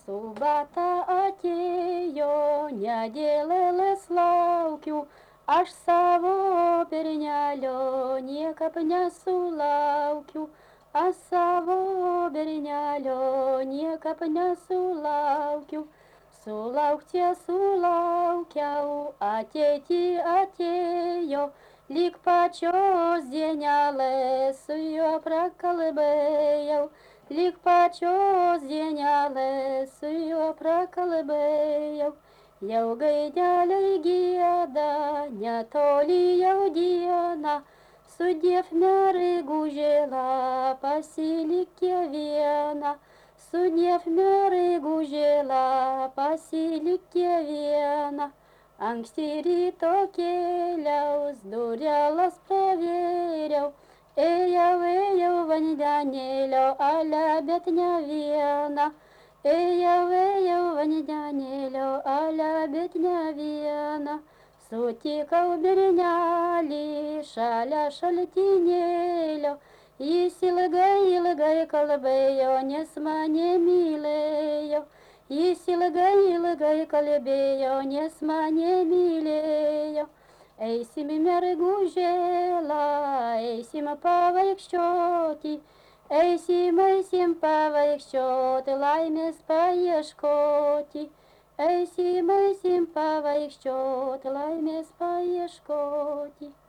Subata atėjo, nedėlėlės laukiu, aš savo bernelio niekaip nesulaukiu, aš savo bernelio niekaip nesulaukiu. Sulaukti sulaukiau, ateiti atėjo, lyg pačios dienelės su juo prakalbėjau. Lyg pačios dienelės su juo prakalbėjau, jau gaideliai gieda, netoli jau diena, sudiev mergužėla, pasilikė viena, sudiev mergužėla, pasilikė viena. Anksti ryto kėliaus, durelas pravėriau, ėjau vandenėlio ale, bet ne viena. Ėjau vandenėlio ale, bet ne viena. Sutikau bernelį šalia šaltinėlio, jis ilgai kalbėjo, nes mane mylėjo. Jis ilgai kalbėjo, nes mane mylėjo. Eisim mergužėla, eisim pavaikščioti, eisim pavaikščioti, laimės paieškoti. Eisim pavaikščioti, laimės paieškoti.